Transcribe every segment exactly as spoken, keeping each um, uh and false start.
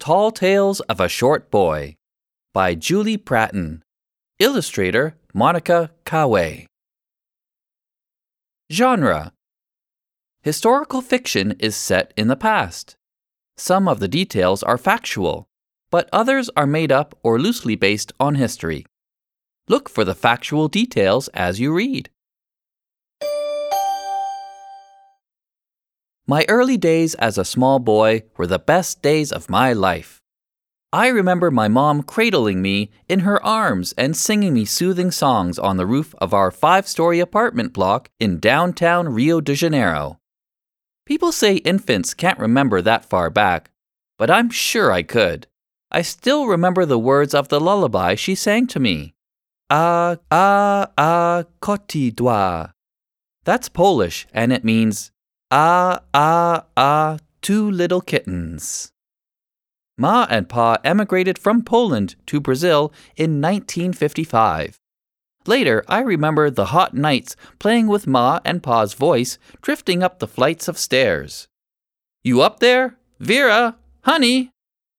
Tall Tales of a Short Boy by Julie Pratton. Illustrator Monica Kawe. Genre: historical fiction is set in the past. Some of the details are factual, but others are made up or loosely based on history. Look for the factual details as you read. My early days as a small boy were the best days of my life. I remember my mom cradling me in her arms and singing me soothing songs on the roof of our five-story apartment block in downtown Rio de Janeiro. People say infants can't remember that far back, but I'm sure I could. I still remember the words of the lullaby she sang to me. A, a, a, kotidwa. That's Polish, and it means, ah, ah, ah, two little kittens. Ma and Pa emigrated from Poland to Brazil in nineteen fifty-five. Later, I remember the hot nights playing with Ma and Pa's voice drifting up the flights of stairs. You up there? Vera? Honey?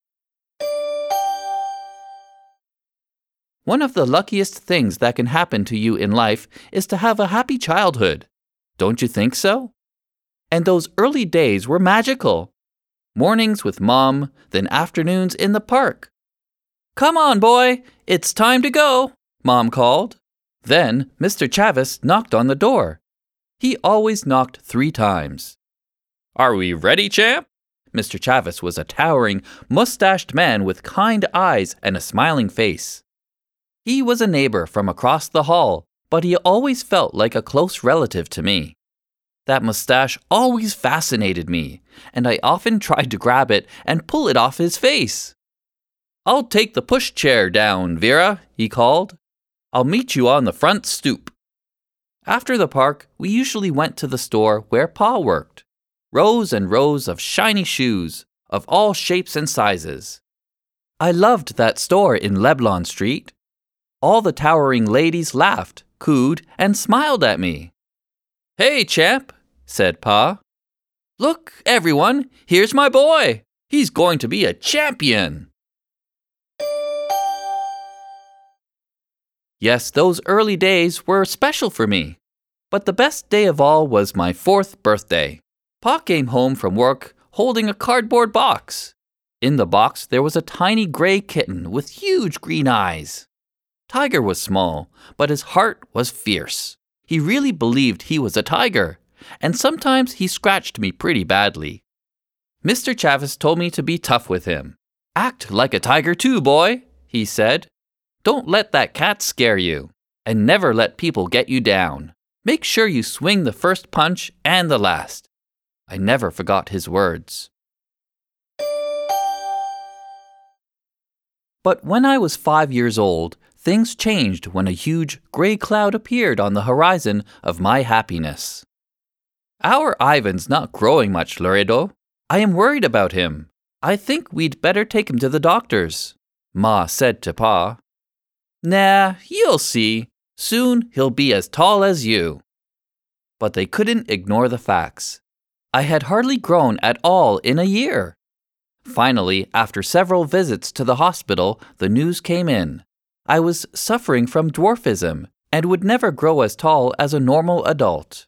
One of the luckiest things that can happen to you in life is to have a happy childhood. Don't you think so? And those early days were magical. Mornings with Mom, then afternoons in the park. Come on, boy, it's time to go, Mom called. Then Mister Chavez knocked on the door. He always knocked three times. Are we ready, champ? Mister Chavez was a towering, mustached man with kind eyes and a smiling face. He was a neighbor from across the hall, but he always felt like a close relative to me. That mustache always fascinated me, and I often tried to grab it and pull it off his face. I'll take the pushchair down, Vera, he called. I'll meet you on the front stoop. After the park, we usually went to the store where Pa worked. Rows and rows of shiny shoes, of all shapes and sizes. I loved that store in Leblon Street. All the towering ladies laughed, cooed, and smiled at me. Hey, champ, said Pa. Look, everyone, here's my boy. He's going to be a champion. Yes, those early days were special for me. But the best day of all was my fourth birthday. Pa came home from work holding a cardboard box. In the box, there was a tiny gray kitten with huge green eyes. Tiger was small, but his heart was fierce. He really believed he was a tiger, and sometimes he scratched me pretty badly. Mister Chavez told me to be tough with him. Act like a tiger too, boy, he said. Don't let that cat scare you, and never let people get you down. Make sure you swing the first punch and the last. I never forgot his words. But when I was five years old, things changed when a huge gray cloud appeared on the horizon of my happiness. Our Ivan's not growing much, Loredo. I am worried about him. I think we'd better take him to the doctors, Ma said to Pa. Nah, you'll see. Soon he'll be as tall as you. But they couldn't ignore the facts. I had hardly grown at all in a year. Finally, after several visits to the hospital, the news came in. I was suffering from dwarfism and would never grow as tall as a normal adult.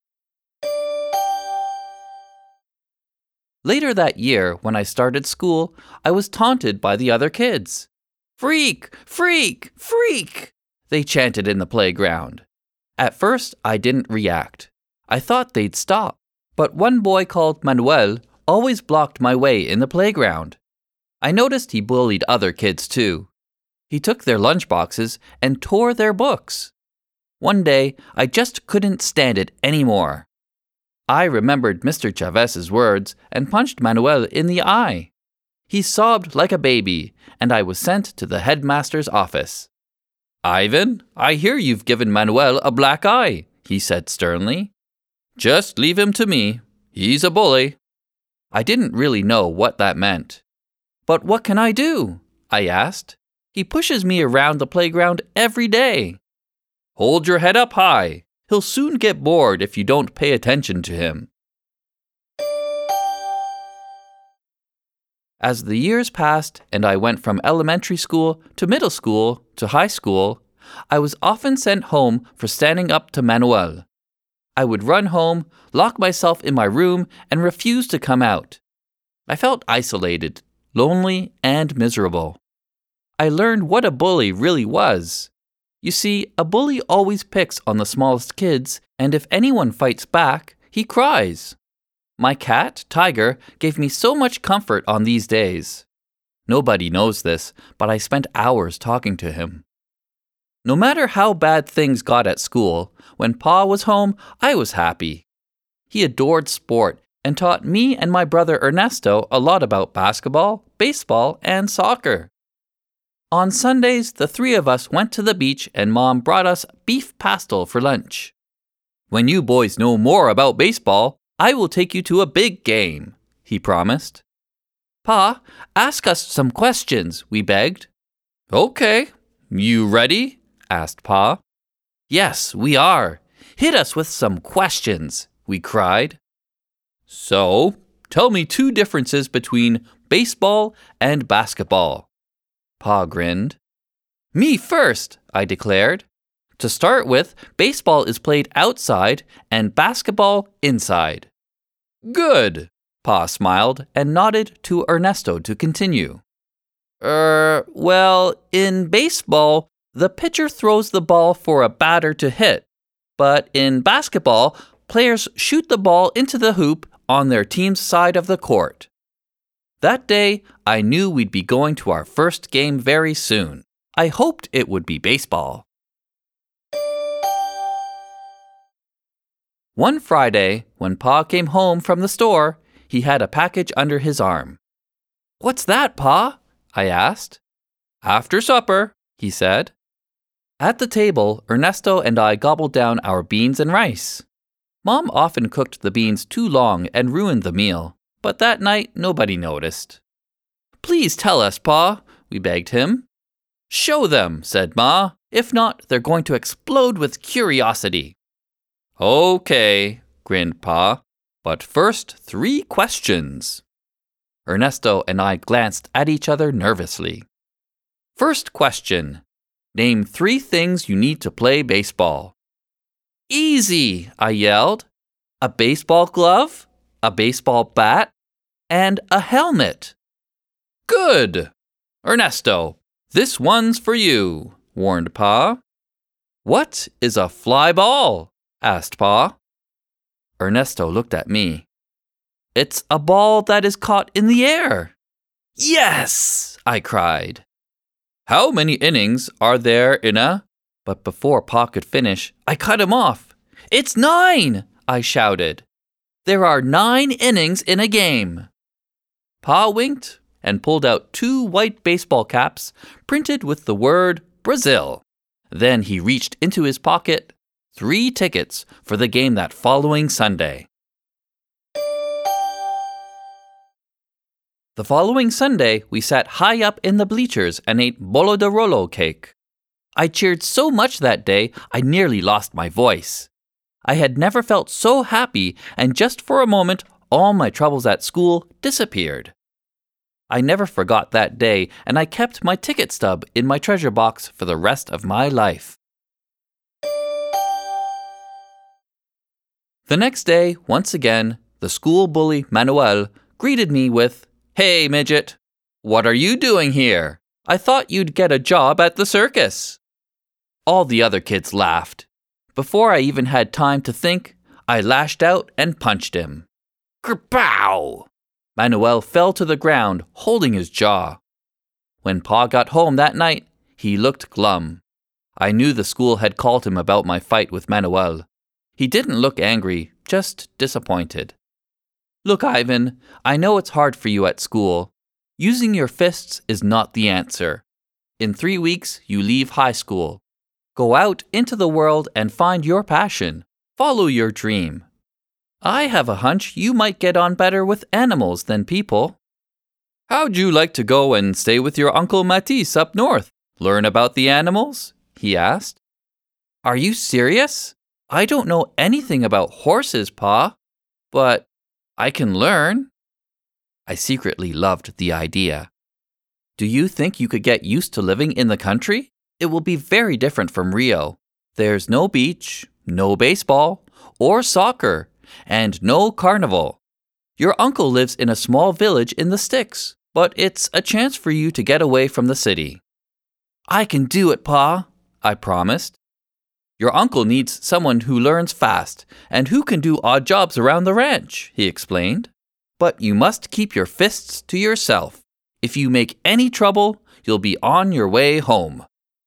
Later that year, when I started school, I was taunted by the other kids. Freak! Freak! Freak! They chanted in the playground. At first, I didn't react. I thought they'd stop. But one boy called Manuel always blocked my way in the playground. I noticed he bullied other kids too. He took their lunchboxes and tore their books. One day, I just couldn't stand it anymore. I remembered Mister Chavez's words and punched Manuel in the eye. He sobbed like a baby, and I was sent to the headmaster's office. Ivan, I hear you've given Manuel a black eye, he said sternly. Just leave him to me. He's a bully. I didn't really know what that meant. But what can I do? I asked. He pushes me around the playground every day. Hold your head up high. He'll soon get bored if you don't pay attention to him. As the years passed and I went from elementary school to middle school to high school, I was often sent home for standing up to Manuel. I would run home, lock myself in my room, and refuse to come out. I felt isolated, lonely, and miserable. I learned what a bully really was. You see, a bully always picks on the smallest kids, and if anyone fights back, he cries. My cat, Tiger, gave me so much comfort on these days. Nobody knows this, but I spent hours talking to him. No matter how bad things got at school, when Pa was home, I was happy. He adored sport and taught me and my brother Ernesto a lot about basketball, baseball, and soccer. On Sundays, the three of us went to the beach and Mom brought us beef pastel for lunch. When you boys know more about baseball, I will take you to a big game, he promised. Pa, ask us some questions, we begged. Okay, you ready? Asked Pa. Yes, we are. Hit us with some questions, we cried. So, tell me two differences between baseball and basketball. Pa grinned. Me first, I declared. To start with, baseball is played outside and basketball inside. Good, Pa smiled and nodded to Ernesto to continue. Er, well, in baseball, the pitcher throws the ball for a batter to hit, but in basketball, players shoot the ball into the hoop on their team's side of the court. That day, I knew we'd be going to our first game very soon. I hoped it would be baseball. One Friday, when Pa came home from the store, he had a package under his arm. What's that, Pa? I asked. After supper, he said. At the table, Ernesto and I gobbled down our beans and rice. Mom often cooked the beans too long and ruined the meal, but that night nobody noticed. Please tell us, Pa, we begged him. Show them, said Ma. If not, they're going to explode with curiosity. Okay, grinned Pa, but first three questions. Ernesto and I glanced at each other nervously. First question. Name three things you need to play baseball. Easy, I yelled. A baseball glove, a baseball bat, and a helmet. Good. Ernesto, this one's for you, warned Pa. What is a fly ball? Asked Pa. Ernesto looked at me. It's a ball that is caught in the air. Yes, I cried. How many innings are there in a... But before Pa could finish, I cut him off. It's nine, I shouted. There are nine innings in a game. Pa winked and pulled out two white baseball caps printed with the word Brazil. Then he reached into his pocket three tickets for the game that following Sunday. The following Sunday, we sat high up in the bleachers and ate bolo de rolo cake. I cheered so much that day, I nearly lost my voice. I had never felt so happy, and just for a moment, all my troubles at school disappeared. I never forgot that day, and I kept my ticket stub in my treasure box for the rest of my life. The next day, once again, the school bully Manuel greeted me with, Hey, midget, what are you doing here? I thought you'd get a job at the circus. All the other kids laughed. Before I even had time to think, I lashed out and punched him. Kerpow! Manuel fell to the ground, holding his jaw. When Pa got home that night, he looked glum. I knew the school had called him about my fight with Manuel. He didn't look angry, just disappointed. Look, Ivan, I know it's hard for you at school. Using your fists is not the answer. In three weeks, you leave high school. Go out into the world and find your passion. Follow your dream. I have a hunch you might get on better with animals than people. How'd you like to go and stay with your Uncle Matisse up north? Learn about the animals? He asked. Are you serious? I don't know anything about horses, Pa. But I can learn. I secretly loved the idea. Do you think you could get used to living in the country? It will be very different from Rio. There's no beach, no baseball, or soccer, and no carnival. Your uncle lives in a small village in the sticks, but it's a chance for you to get away from the city. I can do it, Pa, I promised. Your uncle needs someone who learns fast and who can do odd jobs around the ranch, he explained. But you must keep your fists to yourself. If you make any trouble, you'll be on your way home.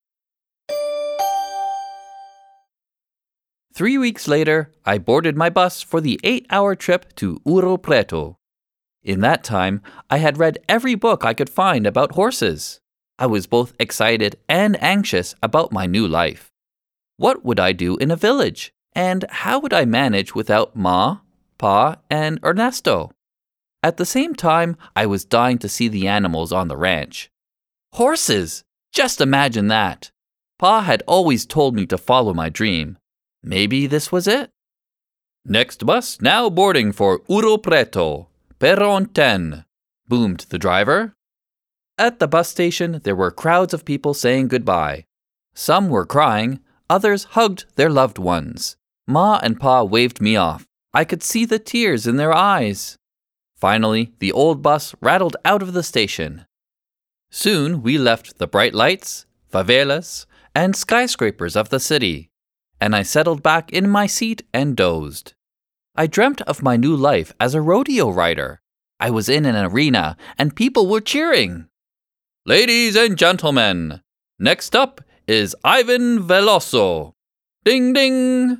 Three weeks later, I boarded my bus for the eight-hour trip to Ouro Preto. In that time, I had read every book I could find about horses. I was both excited and anxious about my new life. What would I do in a village? And how would I manage without Ma, Pa, and Ernesto? At the same time, I was dying to see the animals on the ranch. Horses! Just imagine that! Pa had always told me to follow my dream. Maybe this was it? Next bus now boarding for Ouro Preto, Perron ten, boomed the driver. At the bus station, there were crowds of people saying goodbye. Some were crying, others hugged their loved ones. Ma and Pa waved me off. I could see the tears in their eyes. Finally, the old bus rattled out of the station. Soon we left the bright lights, favelas, and skyscrapers of the city, and I settled back in my seat and dozed. I dreamt of my new life as a rodeo rider. I was in an arena, and people were cheering. Ladies and gentlemen, next up is Ivan Veloso. Ding ding!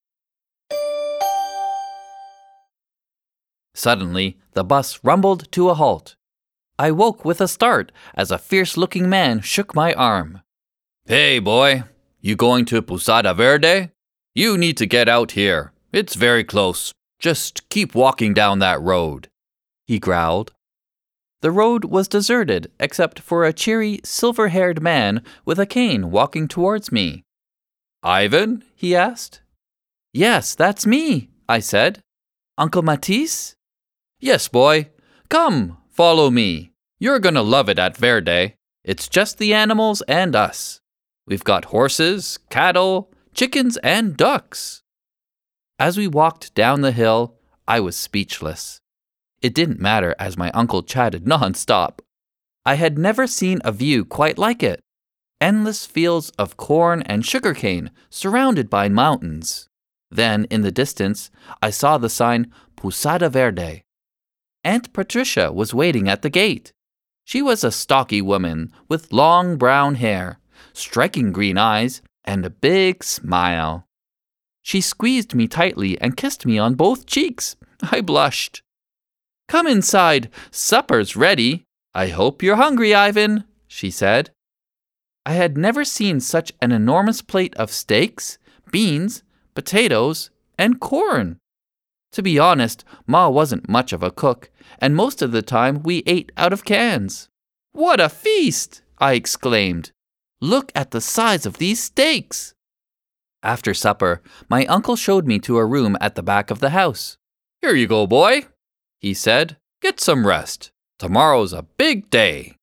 Suddenly, the bus rumbled to a halt. I woke with a start as a fierce-looking man shook my arm. Hey, boy, you going to Posada Verde? You need to get out here. It's very close. Just keep walking down that road, he growled. The road was deserted except for a cheery, silver-haired man with a cane walking towards me. Ivan? He asked. Yes, that's me, I said. Uncle Matisse? Yes, boy. Come, follow me. You're gonna love it at Verde. It's just the animals and us. We've got horses, cattle, chickens, and ducks. As we walked down the hill, I was speechless. It didn't matter as my uncle chatted non-stop. I had never seen a view quite like it. Endless fields of corn and sugarcane surrounded by mountains. Then, in the distance, I saw the sign Posada Verde. Aunt Patricia was waiting at the gate. She was a stocky woman with long brown hair, striking green eyes, and a big smile. She squeezed me tightly and kissed me on both cheeks. I blushed. Come inside, supper's ready. I hope you're hungry, Ivan, she said. I had never seen such an enormous plate of steaks, beans, potatoes, and corn. To be honest, Ma wasn't much of a cook, and most of the time we ate out of cans. What a feast! I exclaimed. Look at the size of these steaks! After supper, my uncle showed me to a room at the back of the house. Here you go, boy, he said. Get some rest. Tomorrow's a big day.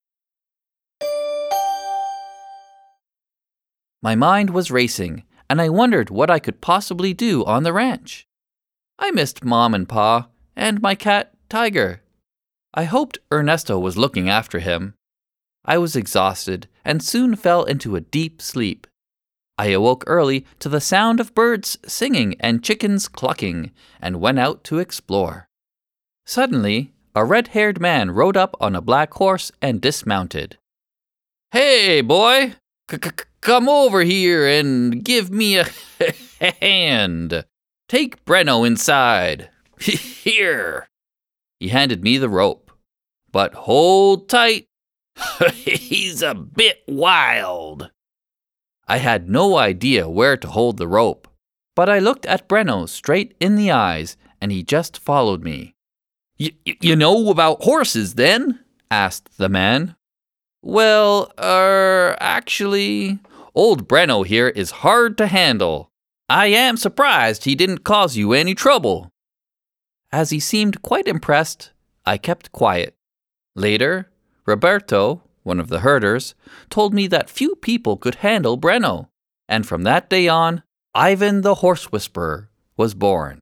My mind was racing, and I wondered what I could possibly do on the ranch. I missed Mom and Pa, and my cat, Tiger. I hoped Ernesto was looking after him. I was exhausted and soon fell into a deep sleep. I awoke early to the sound of birds singing and chickens clucking, and went out to explore. Suddenly, a red-haired man rode up on a black horse and dismounted. Hey, boy! C-c-come over here and give me a hand. Take Breno inside. Here. He handed me the rope. But hold tight. He's a bit wild. I had no idea where to hold the rope, but I looked at Breno straight in the eyes, and he just followed me. Y- you know about horses, then? Asked the man. Well, er, actually, old Breno here is hard to handle. I am surprised he didn't cause you any trouble. As he seemed quite impressed, I kept quiet. Later, Roberto, one of the herders, told me that few people could handle Breno, and from that day on, Ivan the Horse Whisperer was born.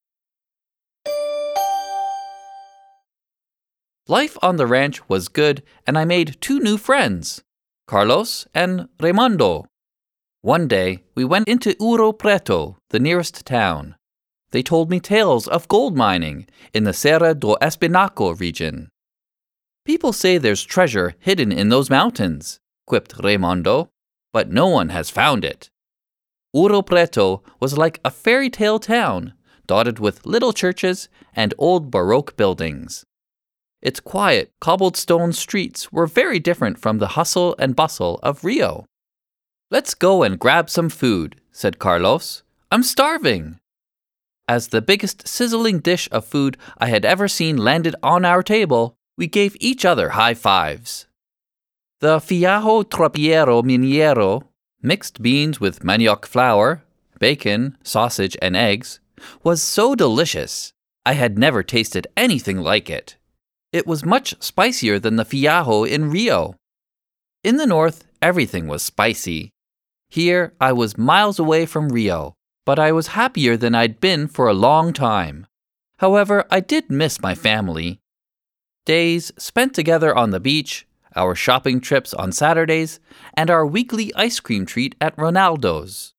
Life on the ranch was good, and I made two new friends, Carlos and Raimundo. One day, we went into Ouro Preto, the nearest town. They told me tales of gold mining in the Serra do Espinhaco region. People say there's treasure hidden in those mountains, quipped Raimundo, but no one has found it. Ouro Preto was like a fairy tale town, dotted with little churches and old Baroque buildings. Its quiet, cobblestone streets were very different from the hustle and bustle of Rio. "Let's go and grab some food," said Carlos. "I'm starving." As the biggest sizzling dish of food I had ever seen landed on our table, we gave each other high fives. The fiajo tropiero mineiro, mixed beans with manioc flour, bacon, sausage, and eggs, was so delicious. I had never tasted anything like it. It was much spicier than the fiajo in Rio. In the north, everything was spicy. Here, I was miles away from Rio, but I was happier than I'd been for a long time. However, I did miss my family. Days spent together on the beach, our shopping trips on Saturdays, and our weekly ice cream treat at Ronaldo's.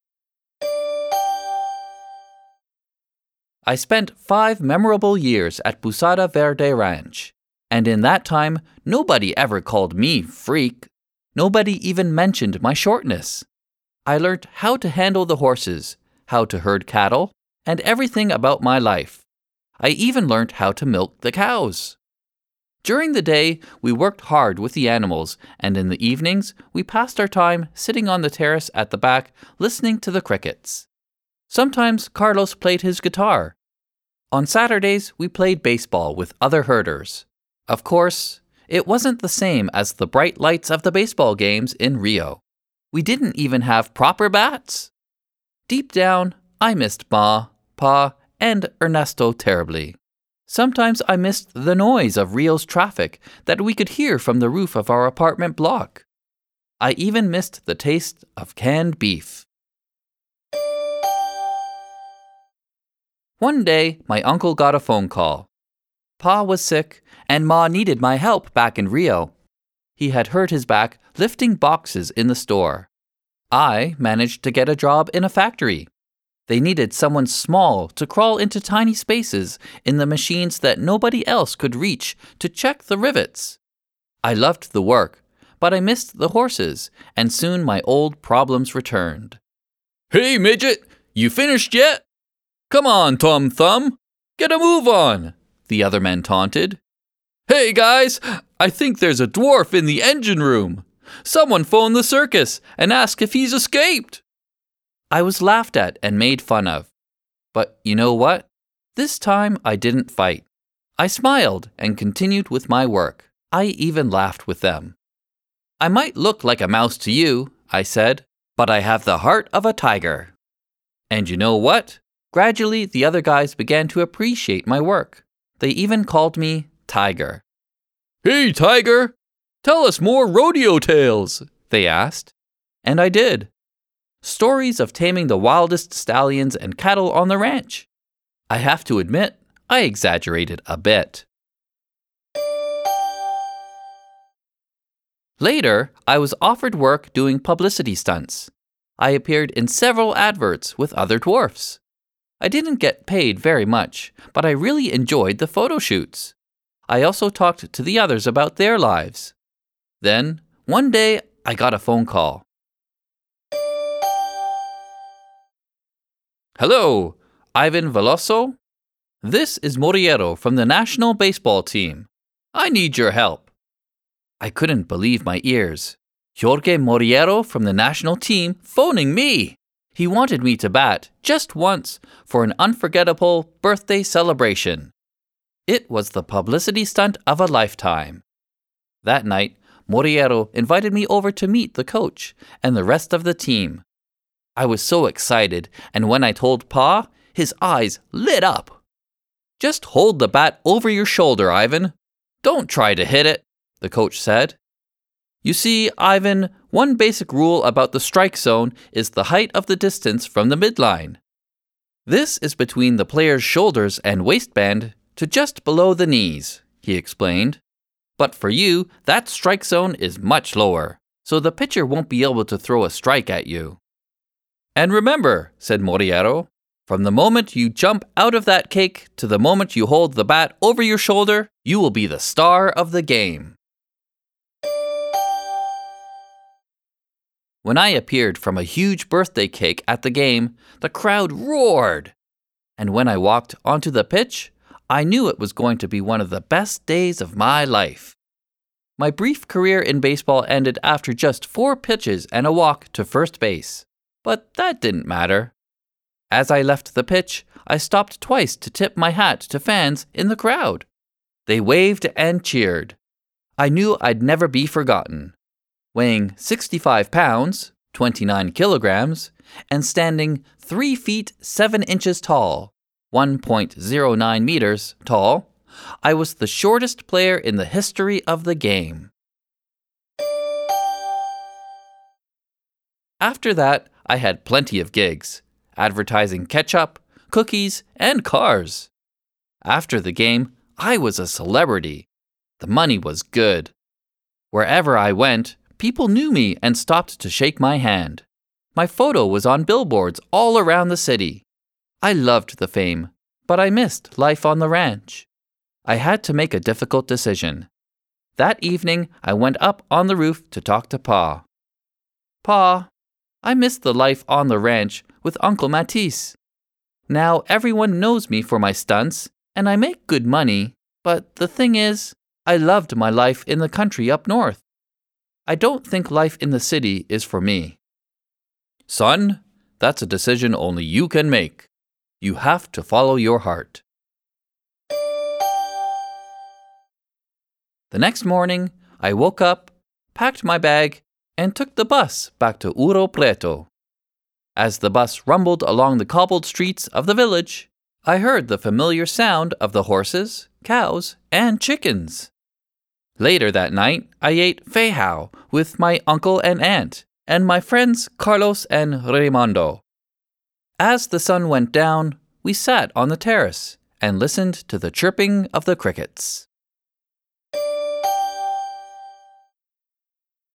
I spent five memorable years at Posada Verde Ranch, and in that time, nobody ever called me freak. Nobody even mentioned my shortness. I learned how to handle the horses, how to herd cattle, and everything about my life. I even learned how to milk the cows. During the day, we worked hard with the animals, and in the evenings, we passed our time sitting on the terrace at the back, listening to the crickets. Sometimes Carlos played his guitar. On Saturdays, we played baseball with other herders. Of course, it wasn't the same as the bright lights of the baseball games in Rio. We didn't even have proper bats. Deep down, I missed Ma, Pa, and Ernesto terribly. Sometimes I missed the noise of Rio's traffic that we could hear from the roof of our apartment block. I even missed the taste of canned beef. One day, my uncle got a phone call. Pa was sick, and Ma needed my help back in Rio. He had hurt his back lifting boxes in the store. I managed to get a job in a factory. They needed someone small to crawl into tiny spaces in the machines that nobody else could reach to check the rivets. I loved the work, but I missed the horses, and soon my old problems returned. "Hey, midget, you finished yet? Come on, Tom Thumb, get a move on," the other men taunted. "Hey, guys, I think there's a dwarf in the engine room. Someone phone the circus and ask if he's escaped." I was laughed at and made fun of. But you know what? This time I didn't fight. I smiled and continued with my work. I even laughed with them. "I might look like a mouse to you," I said, "but I have the heart of a tiger." And you know what? Gradually, the other guys began to appreciate my work. They even called me Tiger. "Hey, Tiger, tell us more rodeo tales," they asked. And I did. Stories of taming the wildest stallions and cattle on the ranch. I have to admit, I exaggerated a bit. Later, I was offered work doing publicity stunts. I appeared in several adverts with other dwarfs. I didn't get paid very much, but I really enjoyed the photo shoots. I also talked to the others about their lives. Then, one day, I got a phone call. "Hello, Ivan Veloso? This is Moriero from the national baseball team. I need your help." I couldn't believe my ears. Jorge Moriero from the national team phoning me. He wanted me to bat just once for an unforgettable birthday celebration. It was the publicity stunt of a lifetime. That night, Moriero invited me over to meet the coach and the rest of the team. I was so excited, and when I told Pa, his eyes lit up. Just hold the bat over your shoulder, Ivan. Don't try to hit it, the coach said. You see, Ivan, one basic rule about the strike zone is the height of the distance from the midline. This is between the player's shoulders and waistband to just below the knees, he explained. But for you, that strike zone is much lower, so the pitcher won't be able to throw a strike at you. And remember, said Moriero, from the moment you jump out of that cake to the moment you hold the bat over your shoulder, you will be the star of the game. When I appeared from a huge birthday cake at the game, the crowd roared. And when I walked onto the pitch, I knew it was going to be one of the best days of my life. My brief career in baseball ended after just four pitches and a walk to first base. But that didn't matter. As I left the pitch, I stopped twice to tip my hat to fans in the crowd. They waved and cheered. I knew I'd never be forgotten. Weighing sixty-five pounds, twenty-nine kilograms, and standing three feet seven inches tall, one point zero nine meters tall, I was the shortest player in the history of the game. After that, I had plenty of gigs, advertising ketchup, cookies, and cars. After the game, I was a celebrity. The money was good. Wherever I went, people knew me and stopped to shake my hand. My photo was on billboards all around the city. I loved the fame, but I missed life on the ranch. I had to make a difficult decision. That evening, I went up on the roof to talk to Pa. Pa, I miss the life on the ranch with Uncle Matisse. Now everyone knows me for my stunts, and I make good money, but the thing is, I loved my life in the country up north. I don't think life in the city is for me. Son, that's a decision only you can make. You have to follow your heart. The next morning, I woke up, packed my bag, and took the bus back to Ouro Preto. As the bus rumbled along the cobbled streets of the village, I heard the familiar sound of the horses, cows, and chickens. Later that night, I ate feijão with my uncle and aunt, and my friends Carlos and Raimundo. As the sun went down, we sat on the terrace and listened to the chirping of the crickets.